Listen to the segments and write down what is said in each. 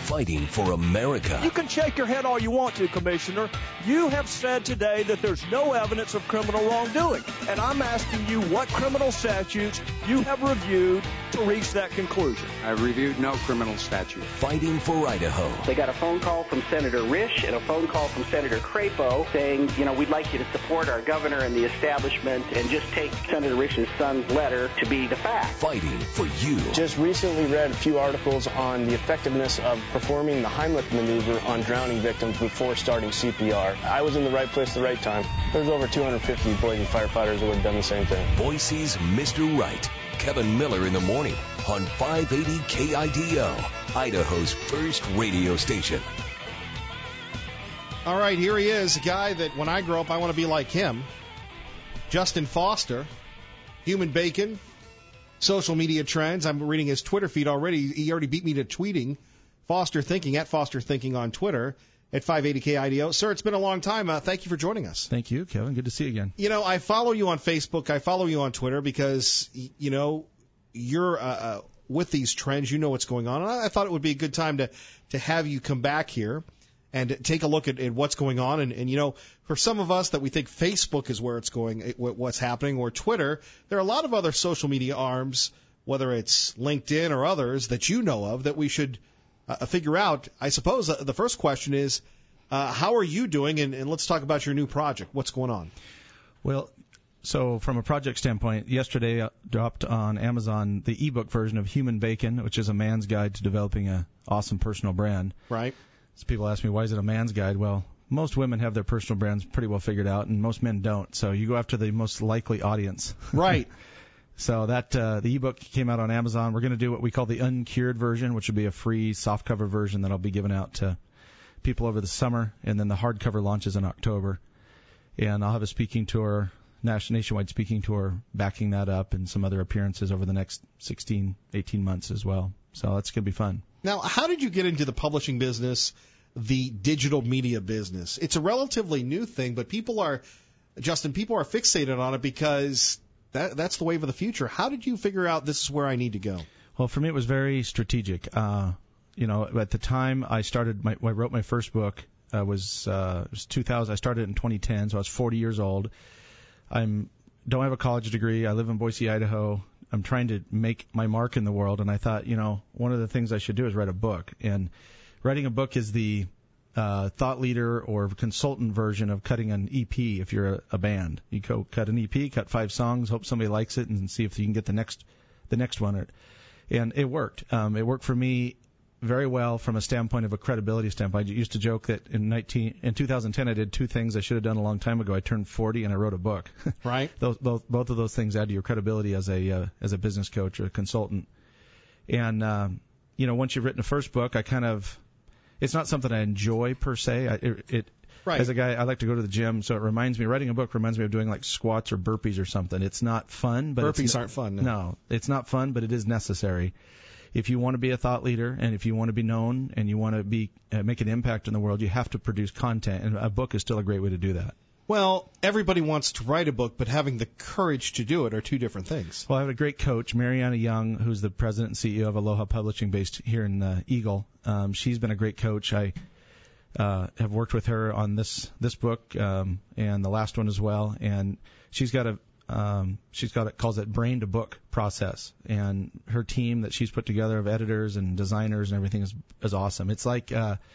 fighting for America. You can shake your head all you want to, Commissioner. You have said today that there's no evidence of criminal wrongdoing. And I'm asking you what criminal statutes you have reviewed to reach that conclusion. I've reviewed no criminal statute. Fighting for Idaho. They got a phone call from Senator Risch and a phone call from Senator Crapo saying, we'd like you to support our governor and the establishment and just take Senator Risch's son's letter to be the fact. Fighting for you. Just recently read a few articles on the effectiveness of performing the Heimlich maneuver on drowning victims before starting CPR. I was in the right place at the right time. There's over 250 Boise firefighters that would have done the same thing. Boise's Mr. Right. Kevin Miller in the morning on 580 KIDO, Idaho's first radio station. All right, here he is, a guy that when I grow up, I want to be like him. Justin Foster, Human Bacon, social media trends. I'm reading his Twitter feed already. He already beat me to tweeting Foster Thinking, at Foster Thinking on Twitter, at 580 KIDO. Sir, it's been a long time. Thank you for joining us. Thank you, Kevin. Good to see you again. I follow you on Facebook. I follow you on Twitter because, you're with these trends. You know what's going on. And I thought it would be a good time to have you come back here and take a look at what's going on. And, for some of us that we think Facebook is where it's going, what's happening, or Twitter, there are a lot of other social media arms, whether it's LinkedIn or others that you know of, that we should figure out. I suppose the first question is, how are you doing? And let's talk about your new project. What's going on? Well, so from a project standpoint, yesterday I dropped on Amazon the ebook version of Human Bacon, which is a man's guide to developing an awesome personal brand. Right. So people ask me, why is it a man's guide? Well, most women have their personal brands pretty well figured out, and most men don't. So you go after the most likely audience. Right. So that the ebook came out on Amazon. We're going to do what we call the uncured version, which will be a free softcover version that I'll be giving out to people over the summer, and then the hardcover launches in October. And I'll have a speaking tour, nationwide speaking tour, backing that up, and some other appearances over the next 18 months as well. So that's going to be fun. Now, how did you get into the publishing business, the digital media business? It's a relatively new thing, but people are fixated on it because that's the wave of the future. How did you figure out this is where I need to go? Well, for me, it was very strategic. At the time I wrote my first book, it was 2000. I started in 2010, so I was 40 years old. Don't have a college degree. I live in Boise, Idaho. I'm trying to make my mark in the world, and I thought, one of the things I should do is write a book. And writing a book is the thought leader or consultant version of cutting an EP if you're a band. You go cut an EP, cut 5 songs, hope somebody likes it, and see if you can get the next one. And it worked. It worked for me very well from a standpoint of a credibility standpoint. I used to joke that in 2010 I did 2 things I should have done a long time ago. I turned 40 and I wrote a book. Right. Both of those things add to your credibility as a business coach or a consultant. And once you've written a first book, it's not something I enjoy per se. Right. As a guy, I like to go to the gym, so writing a book reminds me of doing like squats or burpees or something. It's not fun, but burpees aren't fun. No, it's not fun, but it is necessary. If you want to be a thought leader and if you want to be known and you want to make an impact in the world, you have to produce content, and a book is still a great way to do that. Well, everybody wants to write a book, but having the courage to do it are 2 different things. Well, I have a great coach, Mariana Young, who's the president and CEO of Aloha Publishing based here in Eagle. She's been a great coach. I have worked with her on this book and the last one as well, and she's got it calls it brain to book process, and her team that she's put together of editors and designers and everything is awesome. It's like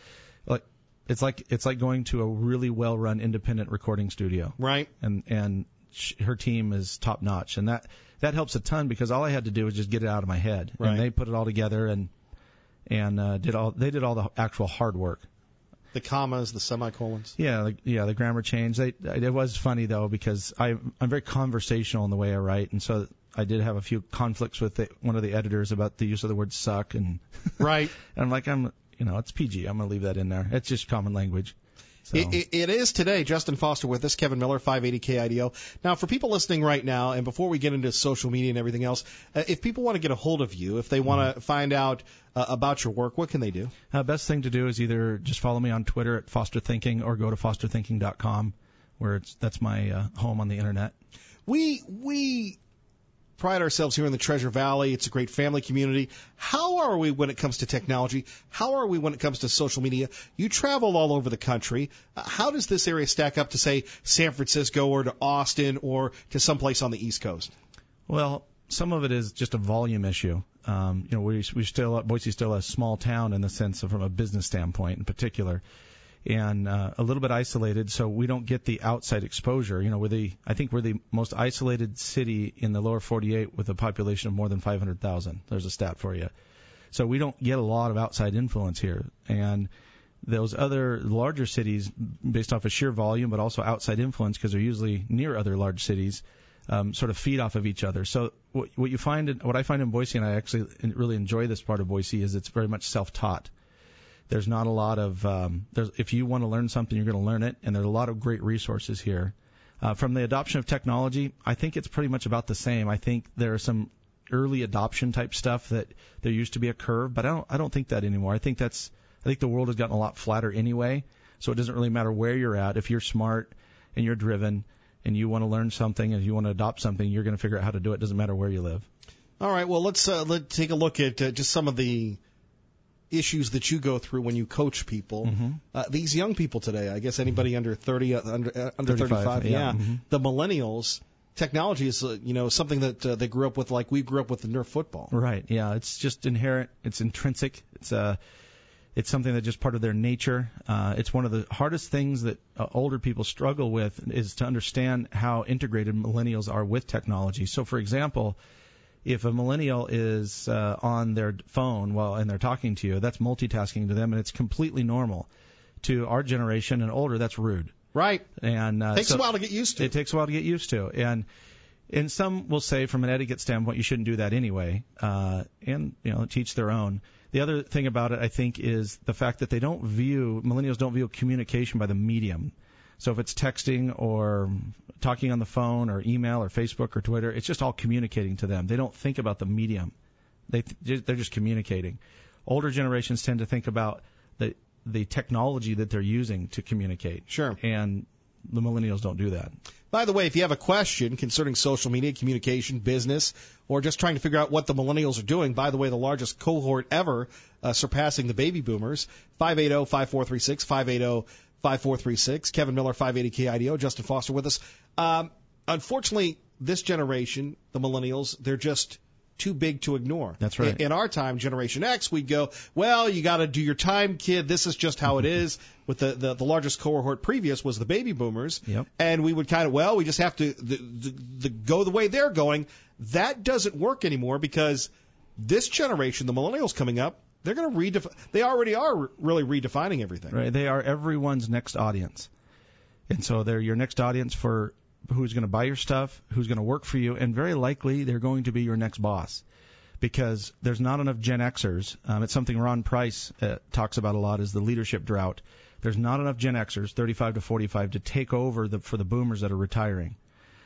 going to a really well run independent recording studio. Right. And her team is top notch, and that helps a ton because all I had to do was just get it out of my head. Right. And they put it all together and did all the actual hard work. The commas, the semicolons. Yeah, the grammar change. It was funny though because I'm very conversational in the way I write, and so I did have a few conflicts with one of the editors about the use of the word suck and right. And I'm like, it's PG. I'm gonna leave that in there. It's just common language. So. It is today. Justin Foster with us, Kevin Miller, 580 KIDO. Now, for people listening right now, and before we get into social media and everything else, if people want to get a hold of you, if they want to find out about your work, what can they do? Best thing to do is either just follow me on Twitter at Foster Thinking or go to fosterthinking.com, where that's my home on the internet. We pride ourselves here in the Treasure Valley. It's a great family community. How are we when it comes to technology? How are we when it comes to social media? You travel all over the country. How does this area stack up to, say, San Francisco or to Austin or to someplace on the East Coast? Well, some of it is just a volume issue. We still, Boise's still a small town in the sense of from a business standpoint in particular, and a little bit isolated, so we don't get the outside exposure. I think we're the most isolated city in the lower 48 with a population of more than 500,000. There's a stat for you. So we don't get a lot of outside influence here. And those other larger cities, based off of sheer volume, but also outside influence, because they're usually near other large cities, sort of feed off of each other. So what I find in Boise, and I actually really enjoy this part of Boise, is it's very much self-taught. There's not a lot of if you want to learn something, you're going to learn it, and there's a lot of great resources here. From the adoption of technology, I think it's pretty much about the same. I think there are some early adoption type stuff that there used to be a curve, but I don't think that anymore. I think the world has gotten a lot flatter anyway, so it doesn't really matter where you're at. If you're smart and you're driven and you want to learn something and you want to adopt something, you're going to figure out how to do it. It doesn't matter where you live. All right, well, let's take a look at just some of the issues that you go through when you coach people. Mm-hmm. These young people today, I guess anybody under 30, under 35, yeah. Mm-hmm. The millennials, technology is something that they grew up with, like we grew up with the Nerf football. Right. Yeah. It's just inherent. It's intrinsic. It's something that's just part of their nature. It's one of the hardest things that older people struggle with is to understand how integrated millennials are with technology. So, for example, if a millennial is on their phone and they're talking to you, that's multitasking to them, and it's completely normal. To our generation and older, that's rude. Right. And takes a while to get used to. It takes a while to get used to. And some will say from an etiquette standpoint, you shouldn't do that anyway, and teach their own. The other thing about it, I think, is the fact that millennials don't view communication by the medium. So if it's texting or talking on the phone or email or Facebook or Twitter, it's just all communicating to them. They don't think about the medium. They're just communicating. Older generations tend to think about the technology that they're using to communicate. Sure. And the millennials don't do that. By the way, if you have a question concerning social media, communication, business, or just trying to figure out what the millennials are doing, by the way, the largest cohort ever surpassing the baby boomers, 580-5436, 580-5436. Kevin Miller, 580 KIDO. Justin Foster with us. Unfortunately, this generation, the millennials, they're just too big to ignore. That's right. In our time, Generation X, we'd go, well, you got to do your time, kid. This is just how it is. With the largest cohort previous was the baby boomers. Yep. And we would we just have to go the way they're going. That doesn't work anymore because this generation, the millennials coming up, they're going to they already are really redefining everything. Right. They are everyone's next audience. And so they're your next audience for who's going to buy your stuff, who's going to work for you, and very likely they're going to be your next boss because there's not enough Gen Xers. It's something Ron Price talks about a lot is the leadership drought. There's not enough Gen Xers, 35 to 45, to take over for the boomers that are retiring.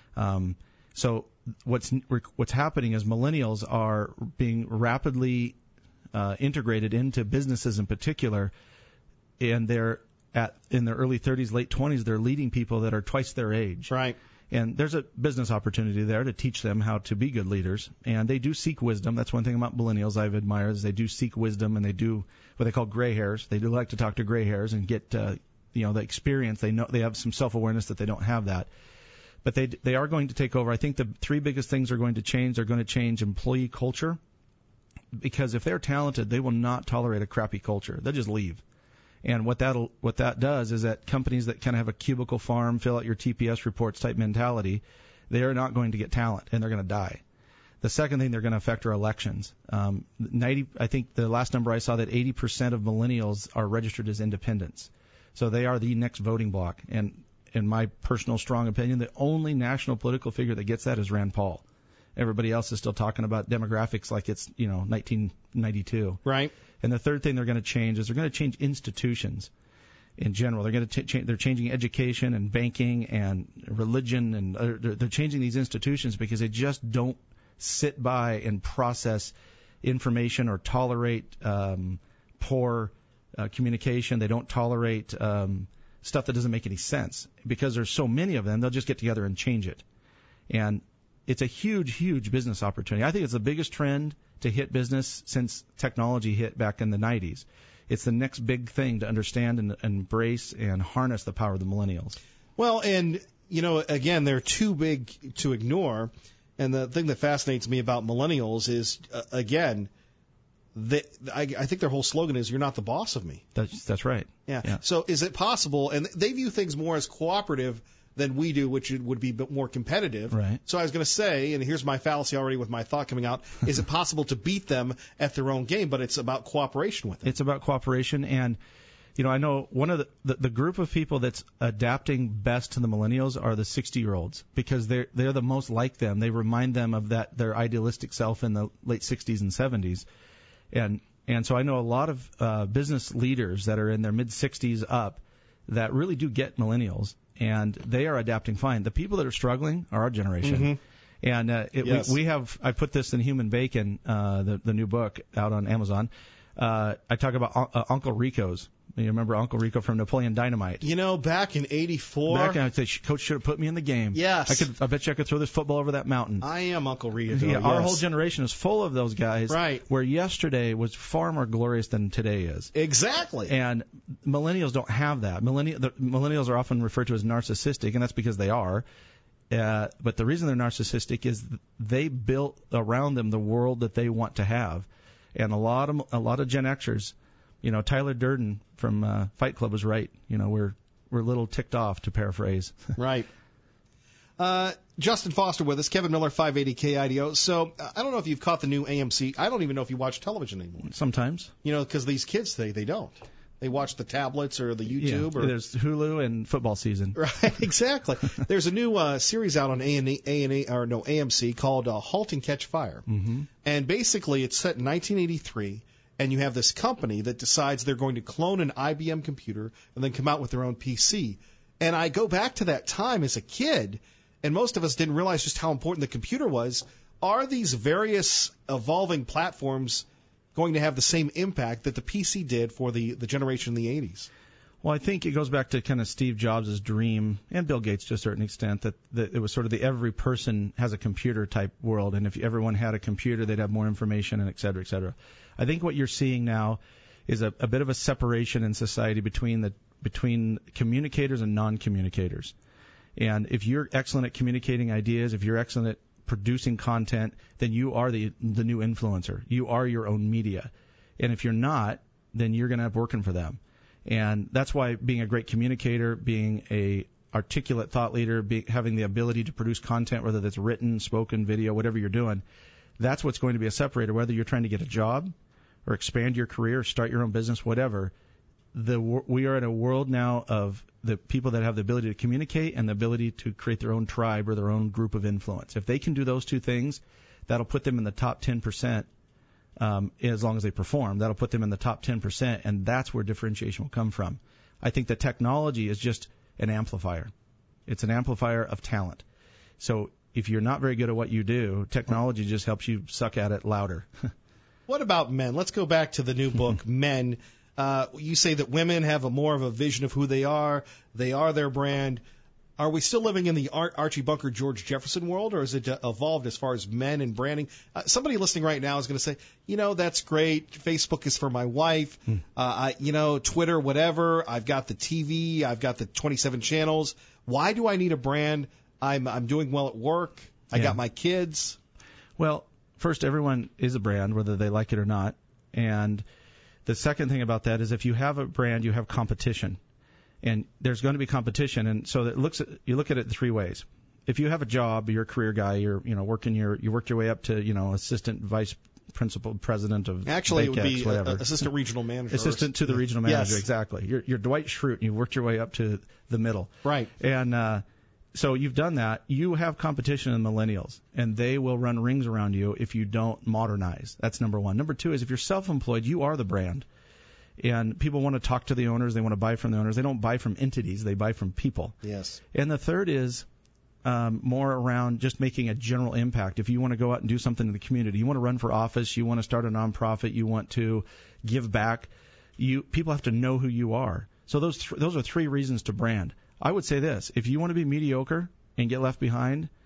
So what's happening is millennials are being rapidly integrated into businesses in particular, and they're in their early 30s, late 20s, they're leading people that are twice their age. Right. And there's a business opportunity there to teach them how to be good leaders. And they do seek wisdom. That's one thing about millennials I've admired is they do seek wisdom, and they do what they call gray hairs. They do like to talk to gray hairs and get the experience. They know they have some self-awareness that they don't have that. But they are going to take over. I think the three biggest things are going to change. They're going to change employee culture because if they're talented, they will not tolerate a crappy culture. They'll just leave. And what that does is that companies that kind of have a cubicle farm, fill out your TPS reports type mentality, they are not going to get talent, and they're going to die. The second thing they're going to affect are elections. I think the last number I saw that 80% of millennials are registered as independents. So they are the next voting bloc. And in my personal strong opinion, the only national political figure that gets that is Rand Paul. Everybody else is still talking about demographics like it's 1992. Right. And the third thing they're going to change is they're going to change institutions in general. They're going to they're changing education and banking and religion, and they're changing these institutions because they just don't sit by and process information or tolerate poor communication. They don't tolerate stuff that doesn't make any sense. Because there's so many of them, they'll just get together and change it. And it's a huge business opportunity. I think it's the biggest trend to hit business since technology hit back in the 90s. It's the next big thing to understand and embrace and harness the power of the millennials. Well, and, again, they're too big to ignore. And the thing that fascinates me about millennials is, again, I think their whole slogan is, "You're not the boss of me." That's right. Yeah. So is it possible, and they view things more as cooperative than we do, which would be a bit more competitive. Right. So I was going to say, and here's my fallacy already with my thought coming out, is it possible to beat them at their own game, but it's about cooperation with them? It's about cooperation, and I know one of the group of people that's adapting best to the millennials are the 60-year-olds, because they're the most like them. They remind them of their idealistic self in the late 60s and 70s. And so I know a lot of business leaders that are in their mid-60s up that really do get millennials, and they are adapting fine. The people that are struggling are our generation. Mm-hmm. And yes. I put this in Human Bacon, the new book out on Amazon. I talk about Uncle Rico's. You remember Uncle Rico from Napoleon Dynamite? Back in '84. I'd say, Coach should have put me in the game. Yes. I bet you I could throw this football over that mountain. I am Uncle Rico. Yeah, yes. Our whole generation is full of those guys. Right. Where yesterday was far more glorious than today is. Exactly. And millennials don't have that. Millennials are often referred to as narcissistic, and that's because they are. But the reason they're narcissistic is they built around them the world that they want to have. And a lot of Gen Xers, Tyler Durden from Fight Club was right. We're a little ticked off, to paraphrase. Right. Justin Foster with us, Kevin Miller, 580 KIDO. So I don't know if you've caught the new AMC. I don't even know if you watch television anymore. Sometimes. Because these kids, they don't. They watch the tablets or the YouTube. Yeah, there's Hulu and football season. Right, exactly. There's a new series out on AMC called Halt and Catch Fire. Mm-hmm. And basically it's set in 1983, and you have this company that decides they're going to clone an IBM computer and then come out with their own PC. And I go back to that time as a kid, and most of us didn't realize just how important the computer was. Are these various evolving platforms going to have the same impact that the PC did for the generation in the 80s? Well, I think it goes back to kind of Steve Jobs' dream, and Bill Gates to a certain extent, that it was sort of the every person has a computer type world, and if everyone had a computer, they'd have more information, and et cetera, et cetera. I think what you're seeing now is a bit of a separation in society between communicators and non-communicators. And if you're excellent at communicating ideas, if you're excellent at producing content, then you are the new influencer. You are your own media. And if you're not, then you're going to have working for them. And that's why being a great communicator, being a articulate thought leader, having the ability to produce content, whether that's written, spoken, video, whatever you're doing, that's what's going to be a separator. Whether you're trying to get a job or expand your career, start your own business, whatever, we are in a world now of the people that have the ability to communicate and the ability to create their own tribe or their own group of influence. If they can do those two things, that'll put them in the top 10%. As long as they perform, that'll put them in the top 10%, and that's where differentiation will come from. I think the technology is just an amplifier. It's an amplifier of talent. So if you're not very good at what you do, technology just helps you suck at it louder. What about men? Let's go back to the new book, Men. You say that women have more of a vision of who they are their brand. Are we still living in the Archie Bunker, George Jefferson world, or has it evolved as far as men and branding? Somebody listening right now is going to say, that's great. Facebook is for my wife. Twitter, whatever. I've got the TV. I've got the 27 channels. Why do I need a brand? I'm doing well at work. I got my kids. Well, first, everyone is a brand, whether they like it or not. And the second thing about that is if you have a brand, you have competition. And there's going to be competition, and so you look at it in three ways. If you have a job, you're a career guy, you worked your way up to assistant vice principal president of actually Bakex, it would be whatever. Assistant regional manager. Assistant to the regional manager, yes. Exactly. You're Dwight Schrute, and you worked your way up to the middle. Right. And so you've done that. You have competition in millennials, and they will run rings around you if you don't modernize. That's number one. Number two is if you're self-employed, you are the brand. And people want to talk to the owners. They want to buy from the owners. They don't buy from entities. They buy from people. Yes. And the third is more around just making a general impact. If you want to go out and do something in the community, you want to run for office, you want to start a nonprofit, you want to give back, people have to know who you are. So those are three reasons to brand. I would say this. If you want to be mediocre and get left behind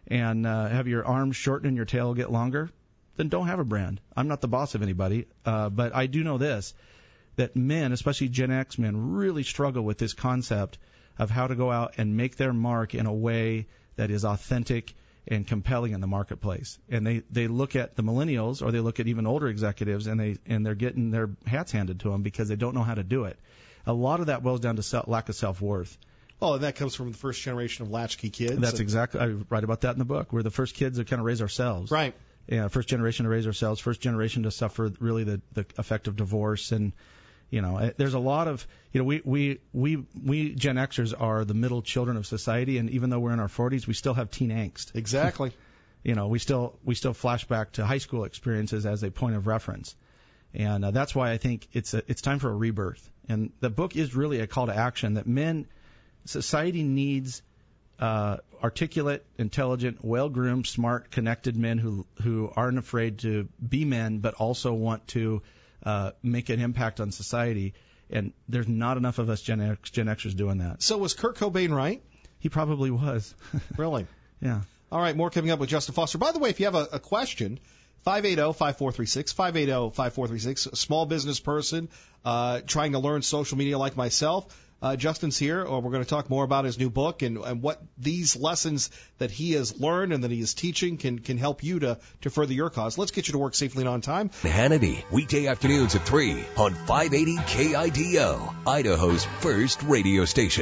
and have your arms shorten and your tail get longer, then don't have a brand. I'm not the boss of anybody, but I do know this, that men, especially Gen X men, really struggle with this concept of how to go out and make their mark in a way that is authentic and compelling in the marketplace. And they look at the millennials, or they look at even older executives, and they're getting their hats handed to them because they don't know how to do it. A lot of that boils down to lack of self-worth. Oh, and that comes from the first generation of latchkey kids. That's exactly, I write about that in the book. We're the first kids to kind of raise ourselves. Right. Yeah, first generation to raise ourselves, first generation to suffer really the effect of divorce. And, there's a lot of, we Gen Xers are the middle children of society, and even though we're in our 40s, we still have teen angst. Exactly. We still flash back to high school experiences as a point of reference. And that's why I think it's time for a rebirth. And the book is really a call to action that society needs articulate, intelligent, well-groomed, smart, connected men who aren't afraid to be men, but also want to make an impact on society. And there's not enough of us Gen Xers doing that. So was Kurt Cobain right? He probably was. Really? Yeah. All right, more coming up with Justin Foster. By the way, if you have a question, 580-5436, 580-5436, a small business person trying to learn social media like myself. Justin's here, or we're going to talk more about his new book and what these lessons that he has learned and that he is teaching can help you to further your cause. Let's get you to work safely and on time. Hannity, weekday afternoons at 3 on 580 KIDO, Idaho's first radio station.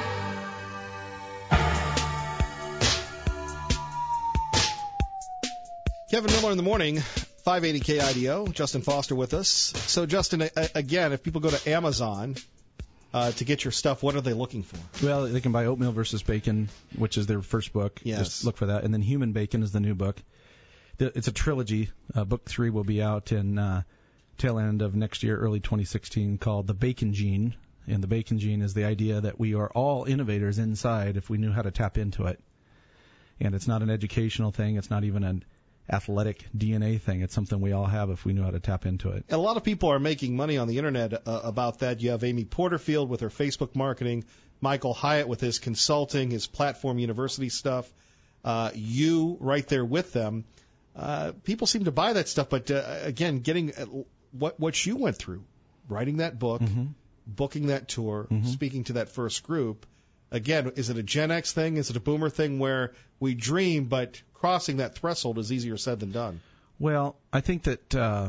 Kevin Miller in the morning, 580 KIDO. Justin Foster with us. So, Justin, again, if people go to Amazon to get your stuff, what are they looking for? Well, they can buy Oatmeal versus Bacon, which is their first book. Yes. Just look for that. And then Human Bacon is the new book. It's a trilogy. Book 3 will be out in tail end of next year, early 2016, called The Bacon Gene. And the Bacon Gene is the idea that we are all innovators inside if we knew how to tap into it. And it's not an educational thing. It's not even an athletic DNA thing. It's something we all have if we knew how to tap into it. And a lot of people are making money on the internet about that. You have Amy Porterfield with her Facebook marketing, Michael Hyatt with his consulting, his platform university stuff, you right there with them. People seem to buy that stuff, but again, getting what you went through, writing that book, booking that tour, speaking to that first group. Again, is it a Gen X thing? Is it a boomer thing where we dream, but crossing that threshold is easier said than done? Well, I think that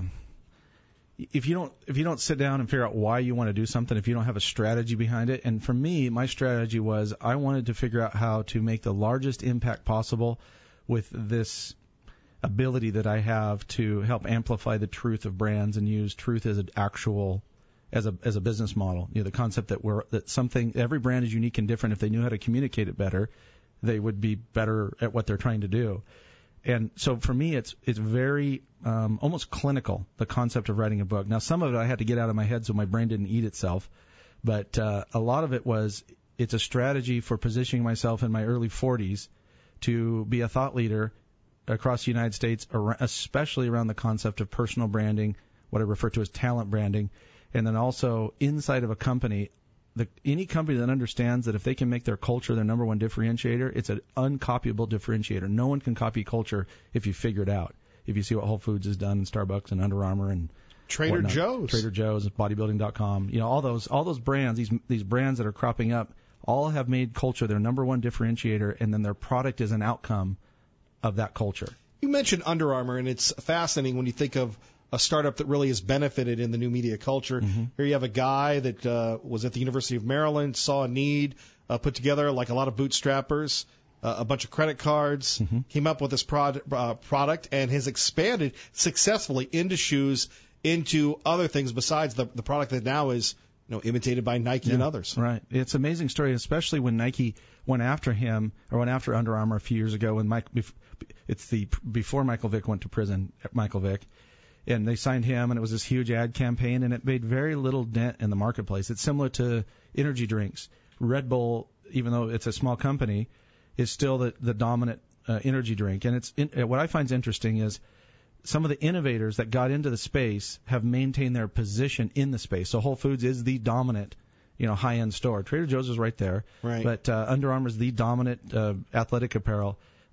if you don't sit down and figure out why you want to do something, if you don't have a strategy behind it, and for me, my strategy was I wanted to figure out how to make the largest impact possible with this ability that I have to help amplify the truth of brands and use truth as an actual as a business model. The concept that every brand is unique and different. If they knew how to communicate it better, they would be better at what they're trying to do. And so for me, it's very almost clinical, the concept of writing a book. Now, some of it I had to get out of my head so my brain didn't eat itself, but a lot of it it's a strategy for positioning myself in my early 40s to be a thought leader across the United States, especially around the concept of personal branding, what I refer to as talent branding, and then also inside of a company. Any company that understands that if they can make their culture their number one differentiator, it's an uncopyable differentiator. No one can copy culture if you figure it out. If you see what Whole Foods has done, and Starbucks and Under Armour and Trader Joe's, bodybuilding.com, all those brands, these brands that are cropping up, all have made culture their number one differentiator, and then their product is an outcome of that culture. You mentioned Under Armour, and it's fascinating when you think of a startup that really has benefited in the new media culture. Here you have a guy that was at the University of Maryland, saw a need, put together, like a lot of bootstrappers, a bunch of credit cards, came up with this product, and has expanded successfully into shoes, into other things besides the product that now is imitated by Nike and others. Right. It's an amazing story, especially when Nike went after him, or went after Under Armour a few years ago, when before Michael Vick went to prison, Michael Vick. And they signed him, and it was this huge ad campaign, and it made very little dent in the marketplace. It's similar to energy drinks. Red Bull, even though it's a small company, is still the dominant energy drink. And what I find interesting is some of the innovators that got into the space have maintained their position in the space. So Whole Foods is the dominant, high-end store. Trader Joe's is right there. Right. But Under Armour is the dominant athletic apparel.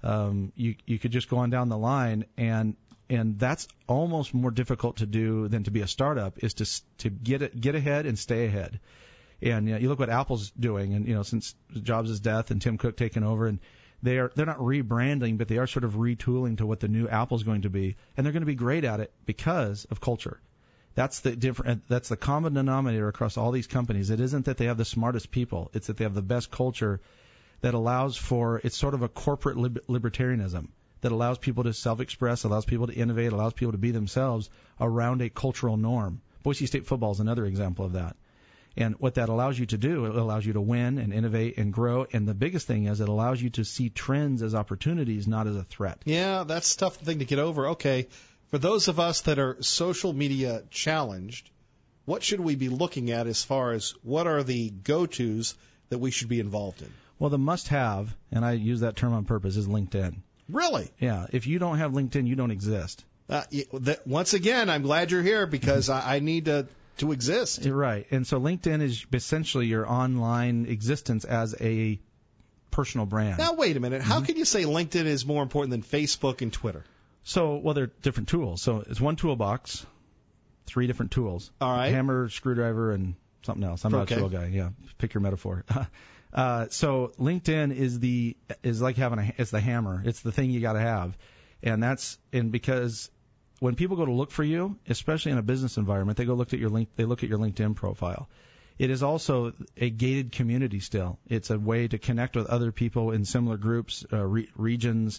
You could just go on down the line, and that's almost more difficult to do than to be a startup, is to get ahead and stay ahead. And you look what Apple's doing, and since Jobs' death and Tim Cook taking over, and they're not rebranding, but they are sort of retooling to what the new Apple's going to be, and they're going to be great at it because of culture. That's the common denominator across all these companies. It isn't that they have the smartest people; it's that they have the best culture that allows for, it's sort of a corporate libertarianism that allows people to self-express, allows people to innovate, allows people to be themselves around a cultural norm. Boise State football is another example of that. And what that allows you to do, it allows you to win and innovate and grow. And the biggest thing is it allows you to see trends as opportunities, not as a threat. Yeah, that's a tough thing to get over. Okay, for those of us that are social media challenged, what should we be looking at as far as what are the go-tos that we should be involved in? Well, the must-have, and I use that term on purpose, is LinkedIn. Really? Yeah. If you don't have LinkedIn, you don't exist. Once again, I'm glad you're here because I need to exist. Right. And so LinkedIn is essentially your online existence as a personal brand. Now, wait a minute. How can you say LinkedIn is more important than Facebook and Twitter? So, well, they're different tools. So it's one toolbox, 3 different tools. All right. Hammer, screwdriver, and something else. I'm not a tool guy. Yeah. Pick your metaphor. So LinkedIn is like having it's the hammer. It's the thing you got to have. And because when people go to look for you, especially in a business environment, they look at your LinkedIn profile. It is also a gated community still. It's a way to connect with other people in similar groups, regions,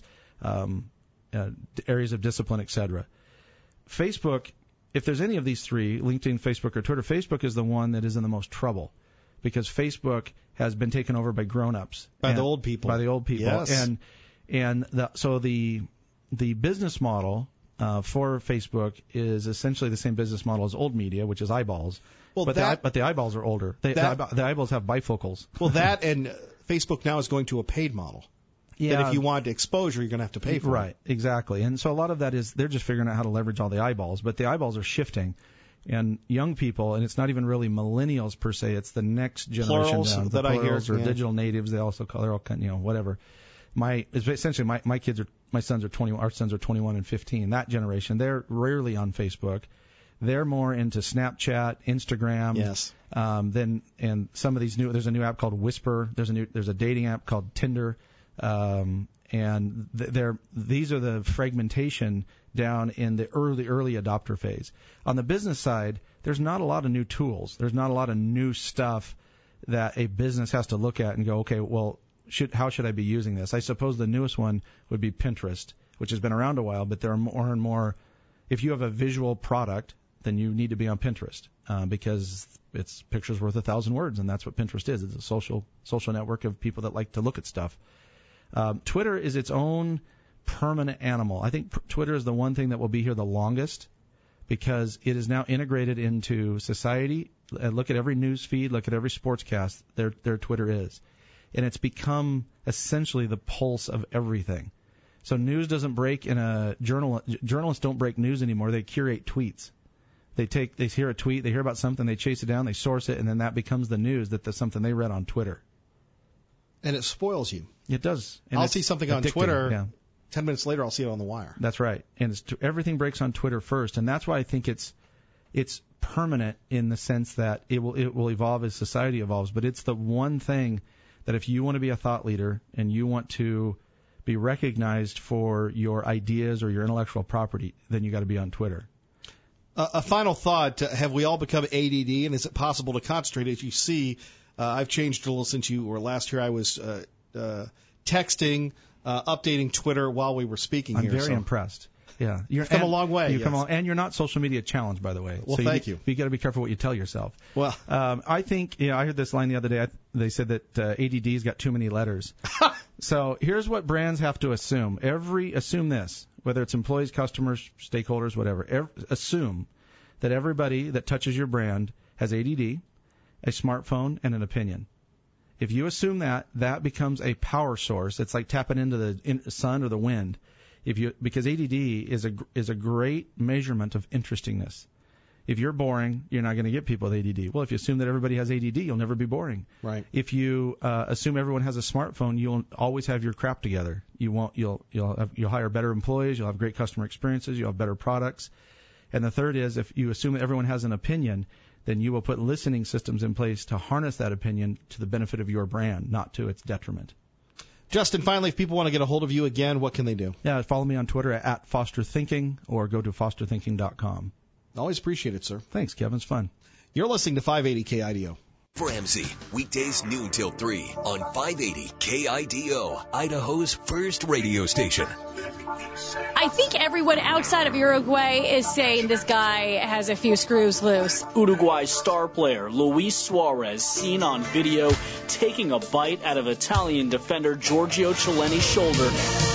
areas of discipline, etc. Facebook, if there's any of these 3, LinkedIn, Facebook, or Twitter, Facebook is the one that is in the most trouble because Facebook has been taken over by grown-ups. By the old people. By the old people. Yes. So the business model for Facebook is essentially the same business model as old media, which is eyeballs. Well, but the eyeballs are older. The eyeballs have bifocals. Well, that and Facebook now is going to a paid model. Yeah. That if you want exposure, you're going to have to pay for it. Right, exactly. And so a lot of that is they're just figuring out how to leverage all the eyeballs. But the eyeballs are shifting. And young people, and it's not even really millennials per se, it's the next generation down. The plurals or digital natives, they're all whatever. My sons are 21, our sons are 21 and 15. That generation, they're rarely on Facebook. They're more into Snapchat, Instagram. Yes. And some of these there's a new app called Whisper. There's a dating app called Tinder. And these are the fragmentation down in the early adopter phase. On the business side, there's not a lot of new tools. There's not a lot of new stuff that a business has to look at and go, okay, well, how should I be using this? I suppose the newest one would be Pinterest, which has been around a while, but there are more and more. If you have a visual product, then you need to be on Pinterest because it's pictures worth 1,000 words, and that's what Pinterest is. It's a social network of people that like to look at stuff. Twitter is its own permanent animal. I think Twitter is the one thing that will be here the longest because it is now integrated into society. Look at every news feed, look at every sportscast. Their Twitter is. And it's become essentially the pulse of everything. So news doesn't break in a journal. Journalists don't break news anymore. They curate tweets. They hear a tweet, they hear about something, they chase it down, they source it, and then that becomes the news that's something they read on Twitter. And it spoils you. It does. And I'll see something on Twitter. Yeah. 10 minutes later, I'll see it on the wire. That's right. And everything breaks on Twitter first, and that's why I think it's permanent in the sense that it will evolve as society evolves. But it's the one thing that if you want to be a thought leader and you want to be recognized for your ideas or your intellectual property, then you got to be on Twitter. A final thought: have we all become ADD, and is it possible to concentrate? As you see, I've changed a little since you were last here. I was texting, updating Twitter while we were speaking here. I'm very impressed. Yeah, you've come a long way. You've come and you're not social media challenged, by the way. Well, so thank you. You got to be careful what you tell yourself. Well, I think I heard this line the other day. They said that ADD's got too many letters. So here's what brands have to assume. Assume this, whether it's employees, customers, stakeholders, whatever. Assume that everybody that touches your brand has ADD, a smartphone, and an opinion. If you assume that becomes a power source. It's like tapping into the sun or the wind. Because ADD is a great measurement of interestingness. If you're boring, you're not going to get people with ADD. Well, if you assume that everybody has ADD, you'll never be boring. Right. If you assume everyone has a smartphone, you'll always have your crap together. You'll hire better employees. You'll have great customer experiences. You'll have better products. And the third is, if you assume that everyone has an opinion, then you will put listening systems in place to harness that opinion to the benefit of your brand, not to its detriment. Justin, finally, if people want to get a hold of you again, what can they do? Yeah, follow me on Twitter at FosterThinking or go to FosterThinking.com. Always appreciate it, sir. Thanks, Kevin. It's fun. You're listening to 580 KIDO. Ramsey, weekdays noon till 3 on 580 KIDO, Idaho's first radio station. I think everyone outside of Uruguay is saying this guy has a few screws loose. Uruguay's star player Luis Suarez seen on video taking a bite out of Italian defender Giorgio Chiellini's shoulder.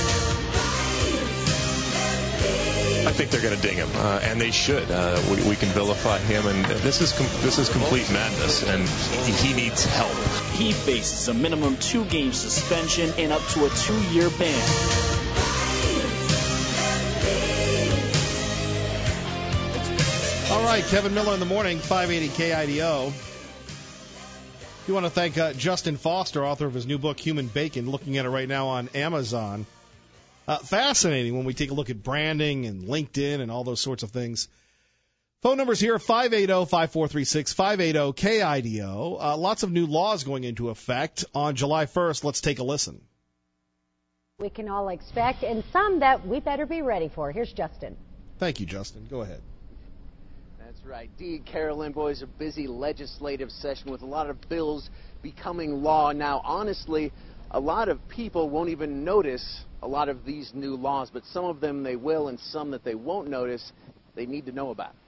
I think they're going to ding him, and they should. We can vilify him, and this is complete madness, and he needs help. He faces a minimum 2-game suspension and up to a 2-year ban. All right, Kevin Miller in the morning, 580 KIDO. You want to thank Justin Foster, author of his new book, Human Bacon, looking at it right now on Amazon. Fascinating when we take a look at branding and LinkedIn and all those sorts of things. Phone numbers here, 580-5436, 580-KIDO. Lots of new laws going into effect on July 1st. Let's take a listen. We can all expect, and some that we better be ready for. Here's Justin. Thank you, Justin. Go ahead. That's right. Dee, Carolyn, boys, a busy legislative session with a lot of bills becoming law. Now, honestly, a lot of people won't even notice a lot of these new laws, but some of them they will, and some that they won't notice, they need to know about.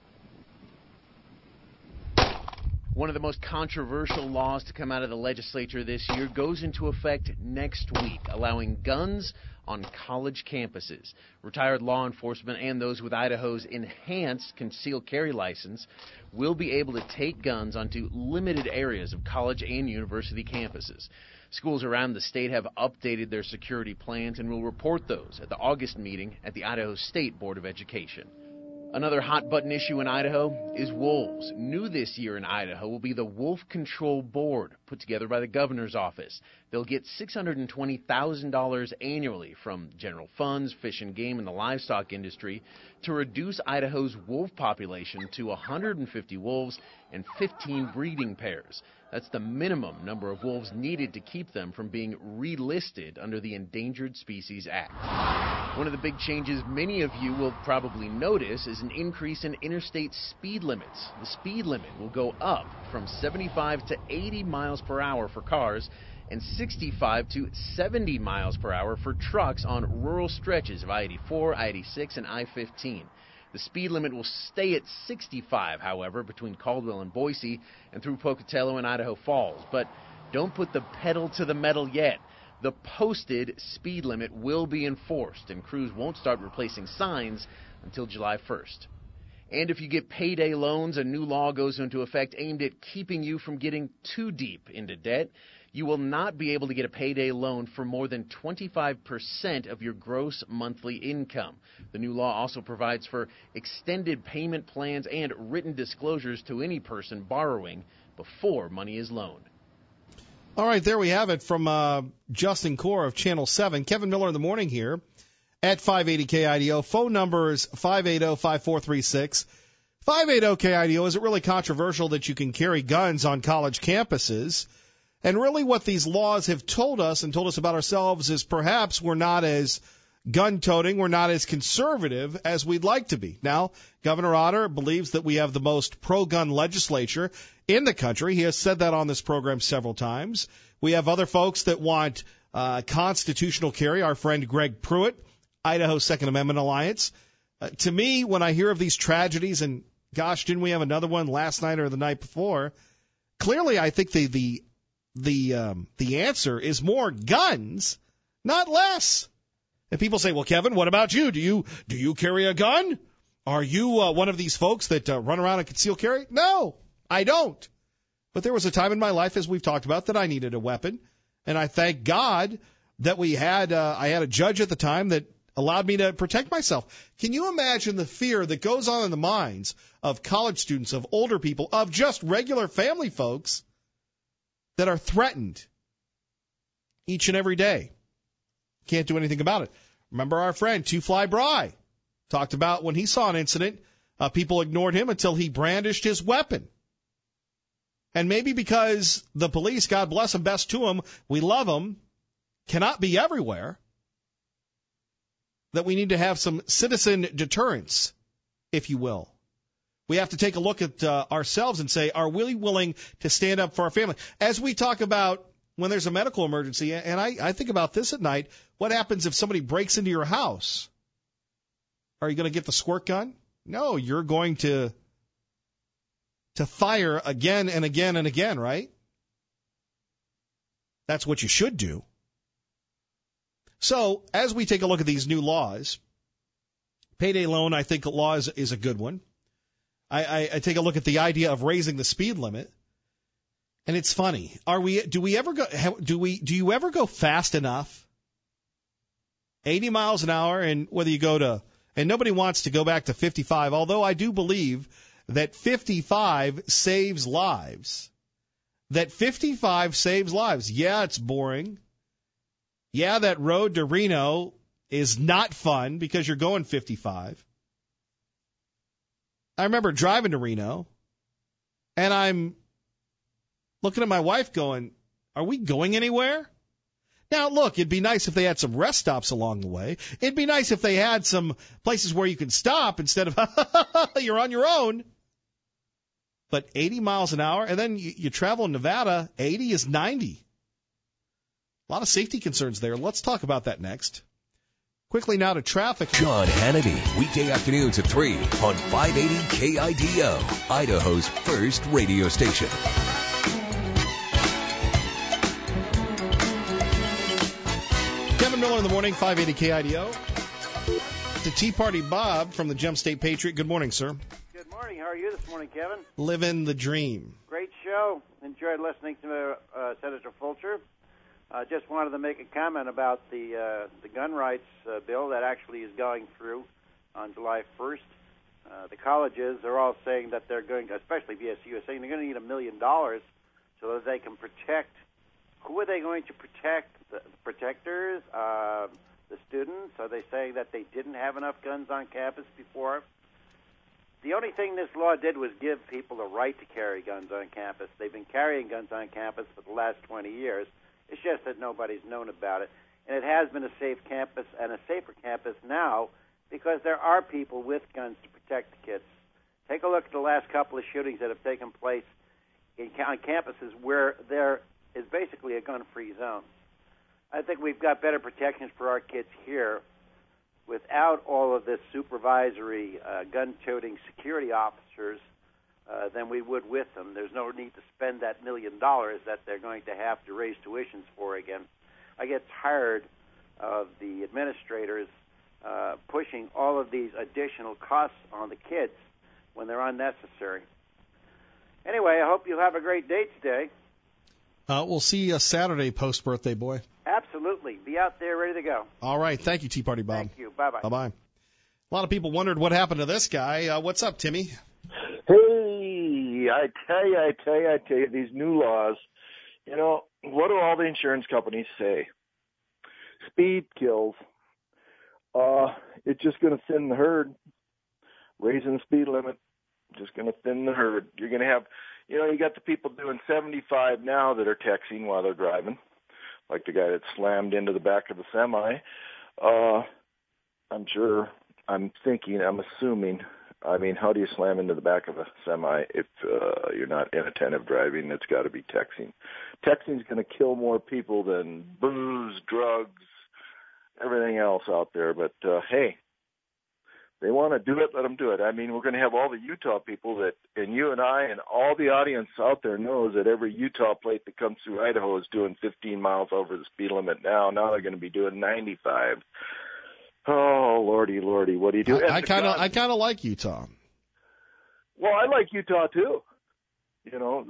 One of the most controversial laws to come out of the legislature this year goes into effect next week, allowing guns on college campuses. Retired law enforcement and those with Idaho's enhanced concealed carry license will be able to take guns onto limited areas of college and university campuses. Schools around the state have updated their security plans and will report those at the August meeting at the Idaho State Board of Education. Another hot-button issue in Idaho is wolves. New this year in Idaho will be the Wolf Control Board, put together by the governor's office. They'll get $620,000 annually from general funds, fish and game, and the livestock industry to reduce Idaho's wolf population to 150 wolves and 15 breeding pairs. That's the minimum number of wolves needed to keep them from being relisted under the Endangered Species Act. One of the big changes many of you will probably notice is an increase in interstate speed limits. The speed limit will go up from 75 to 80 miles per hour for cars and 65 to 70 miles per hour for trucks on rural stretches of I-84, I-86, and I-15. The speed limit will stay at 65, however, between Caldwell and Boise and through Pocatello and Idaho Falls. But don't put the pedal to the metal yet. The posted speed limit will be enforced, and crews won't start replacing signs until July 1st. And if you get payday loans, a new law goes into effect aimed at keeping you from getting too deep into debt. You will not be able to get a payday loan for more than 25% of your gross monthly income. The new law also provides for extended payment plans and written disclosures to any person borrowing before money is loaned. All right, there we have it from Justin Core of Channel 7. Kevin Miller in the morning here at 580 KIDO. Phone number is 580-5436. 580 KIDO. Is it really controversial that you can carry guns on college campuses? And really what these laws have told us and told us about ourselves is perhaps we're not as gun-toting, we're not as conservative as we'd like to be. Now, Governor Otter believes that we have the most pro-gun legislature in the country. He has said that on this program several times. We have other folks that want constitutional carry. Our friend Greg Pruitt, Idaho Second Amendment Alliance. To me, when I hear of these tragedies, and gosh, didn't we have another one last night or the night before? Clearly, I think the answer is more guns, not less. And people say, well, Kevin, what about you? Do you carry a gun? Are you one of these folks that run around and conceal carry? No, I don't. But there was a time in my life, as we've talked about, that I needed a weapon. And I thank God that I had a judge at the time that allowed me to protect myself. Can you imagine the fear that goes on in the minds of college students, of older people, of just regular family folks that are threatened each and every day? Can't do anything about it. Remember our friend, Two Fly Bry, talked about when he saw an incident, people ignored him until he brandished his weapon. And maybe because the police, God bless them, best to them, we love them, cannot be everywhere, that we need to have some citizen deterrence, if you will. We have to take a look at ourselves and say, are we willing to stand up for our family? As we talk about when there's a medical emergency, and I think about this at night, what happens if somebody breaks into your house? Are you going to get the squirt gun? No, you're going to fire again and again and again, right? That's what you should do. So, as we take a look at these new laws, payday loan, I think law is a good one. I take a look at the idea of raising the speed limit, and it's funny. Do you ever go fast enough? 80 miles an hour, and whether you go to, and nobody wants to go back to 55, although I do believe that 55 saves lives. That 55 saves lives. Yeah, it's boring. Yeah, that road to Reno is not fun because you're going 55. I remember driving to Reno, and I'm looking at my wife going, are we going anywhere? Now, look, it'd be nice if they had some rest stops along the way. It'd be nice if they had some places where you can stop instead of you're on your own. But 80 miles an hour, and then you travel in Nevada, 80 is 90. A lot of safety concerns there. Let's talk about that next. Quickly now to traffic. John Hannity, weekday afternoons at 3 on 580 KIDO, Idaho's first radio station. Kevin Miller in the morning, 580 KIDO. To Tea Party Bob from the Gem State Patriot. Good morning, sir. Good morning. How are you this morning, Kevin? Living the dream. Great show. Enjoyed listening to Senator Fulcher. Just wanted to make a comment about the gun rights bill that actually is going through on July 1st. The colleges are all saying that they're going to, especially VSU, is saying they're going to need $1 million so that they can protect. Who are they going to protect? The protectors, the students? Are they saying that they didn't have enough guns on campus before? The only thing this law did was give people the right to carry guns on campus. They've been carrying guns on campus for the last 20 years. It's just that nobody's known about it. And it has been a safe campus and a safer campus now because there are people with guns to protect the kids. Take a look at the last couple of shootings that have taken place on campuses where there is basically a gun-free zone. I think we've got better protections for our kids here without all of this supervisory gun-toting security officers than we would with them. There's no need to spend that $1 million that they're going to have to raise tuitions for again. I get tired of the administrators pushing all of these additional costs on the kids when they're unnecessary. Anyway, I hope you have a great day today. We'll see you Saturday post-birthday, boy. Absolutely. Be out there ready to go. All right. Thank you, Tea Party Bob. Thank you. Bye-bye. Bye-bye. A lot of people wondered what happened to this guy. What's up, Timmy? Hey, I tell you, these new laws, you know, what do all the insurance companies say? Speed kills. It's just going to thin the herd. Raising the speed limit, just going to thin the herd. You're going to have, you know, you got the people doing 75 now that are texting while they're driving, like the guy that slammed into the back of the semi. I'm assuming, how do you slam into the back of a semi if you're not inattentive driving? It's got to be texting. Texting's going to kill more people than booze, drugs, everything else out there. But, hey, they want to do it, let them do it. We're going to have all the Utah people that, and you and I and all the audience out there knows that every Utah plate that comes through Idaho is doing 15 miles over the speed limit now. Now they're going to be doing 95. Oh, lordy, what do you do? I kind of like Utah. Well, I like Utah too. You know,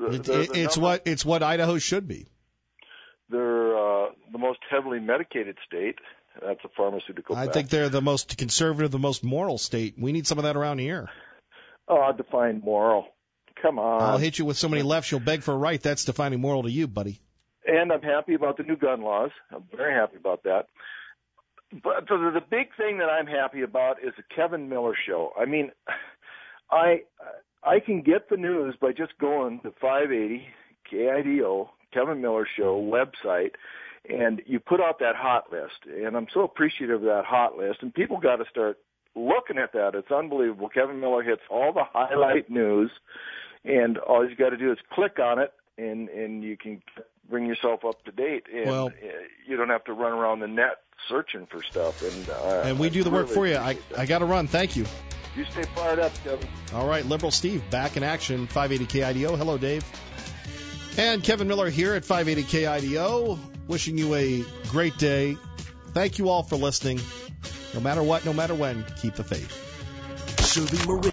it's what Idaho should be. They're the most heavily medicated state. That's a pharmaceutical I fact. think they're the most conservative, the most moral state. We need some of that around here. Oh, define moral. Come on. I'll hit you with so many lefts, you'll beg for a right. That's defining moral to you, buddy. And I'm happy about the new gun laws. I'm very happy about that. But the big thing that I'm happy about is the Kevin Miller Show. I mean, I can get the news by just going to 580 KIDO, Kevin Miller Show website, and you put out that hot list. And I'm so appreciative of that hot list. And people got to start looking at that. It's unbelievable. Kevin Miller hits all the highlight news, and all you got to do is click on it, and you can bring yourself up to date. And you don't have to run around the net searching for stuff. And we do the work for you. I got to run. Thank you. You stay fired up, Kevin. All right, Liberal Steve, back in action, 580 KIDO. Hello, Dave. And Kevin Miller here at 580 KIDO, wishing you a great day. Thank you all for listening. No matter what, no matter when, keep the faith. Serving Meridian.